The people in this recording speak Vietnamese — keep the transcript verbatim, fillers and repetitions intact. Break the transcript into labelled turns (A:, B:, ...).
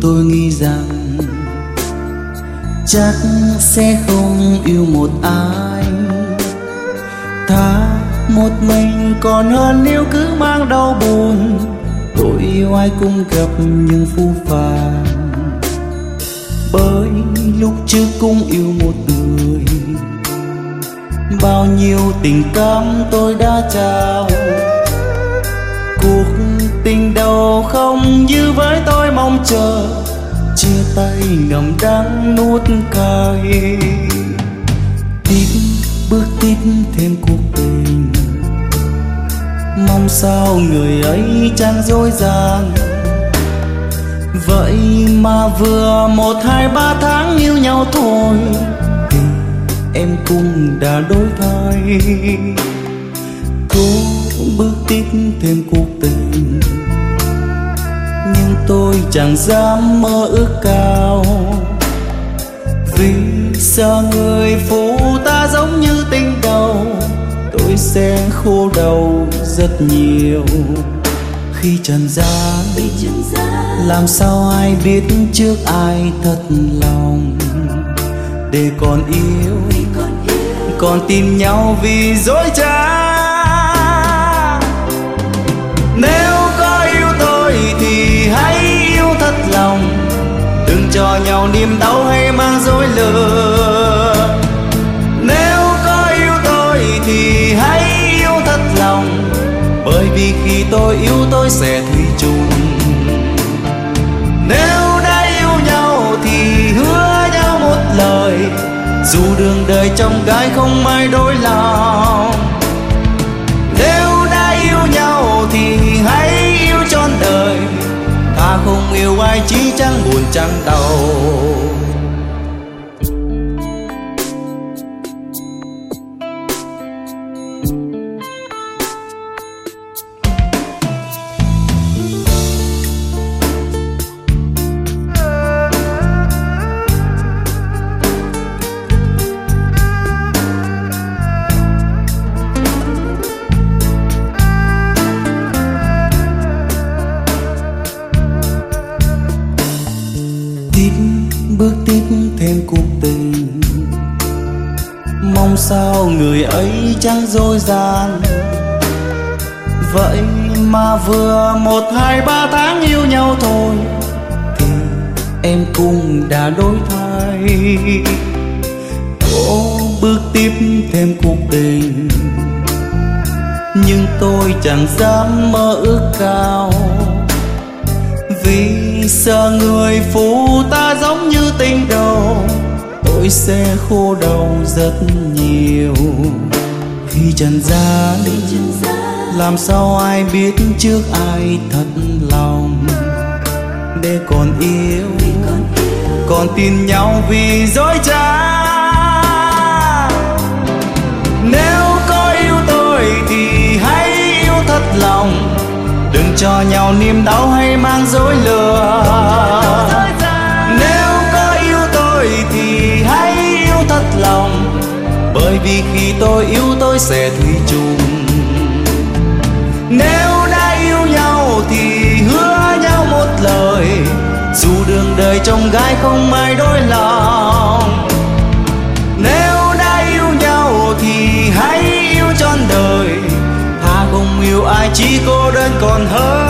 A: tôi nghĩ rằng chắc sẽ không yêu một ai, thà một mình còn hơn nếu cứ mang đau buồn. Tôi yêu ai cũng gặp những phũ phàng, bởi lúc trước cũng yêu một người. Bao nhiêu tình cảm tôi đã trao, cuộc tình đầu không như với tôi mong chờ. Chia tay ngậm đắng nuốt cay, tiếp bước tiếp thêm cuộc tình. Mong sao người ấy chẳng dối gian, vậy mà vừa một hai ba tháng yêu nhau thôi thì em cũng đã đổi thay. Cố bước tiếp thêm cuộc tình, nhưng tôi chẳng dám mơ ước cao, vì sợ người phụ ta giống như tình đầu. Tôi sẽ khô đầu rất nhiều khi trần gian, làm sao ai biết trước ai thật lòng. Để còn yêu, còn tìm nhau vì dối trá. Nếu có yêu tôi thì hãy yêu thật lòng, đừng cho nhau niềm đau hay mang dối lừa. Nếu có yêu tôi thì hãy yêu thật lòng, bởi vì khi tôi yêu tôi sẽ thủy chung. Nếu đã yêu nhau thì hứa nhau một lời, dù đường đời trong gai không ai đổi lòng. Nếu đã yêu nhau thì hãy yêu trọn đời, ta không yêu ai chỉ chẳng buồn chẳng đau. Bước tiếp thêm cuộc tình, mong sao người ấy chẳng dối gian, vậy mà vừa một hai ba tháng yêu nhau thôi thì em cũng đã đổi thay. Cố bước tiếp thêm cuộc tình, nhưng tôi chẳng dám mơ ước cao, vì sợ người phụ ta giống như tình đầu. Tôi sẽ khô đầu rất nhiều khi trần gian, làm sao ai biết trước ai thật lòng. Để còn yêu, còn tin nhau vì dối trá. Nếu có yêu tôi thì hãy yêu thật lòng, đừng cho nhau niềm đau hay mang dối lừa. Nếu có yêu tôi thì hãy yêu thật lòng, bởi vì khi tôi yêu tôi sẽ thủy chung. Nếu đã yêu nhau thì hứa nhau một lời, dù đường đời trong gai không ai đổi lòng. Nếu đã yêu nhau thì hãy yêu trọn đời, thà không yêu ai chỉ cô đơn còn hơn.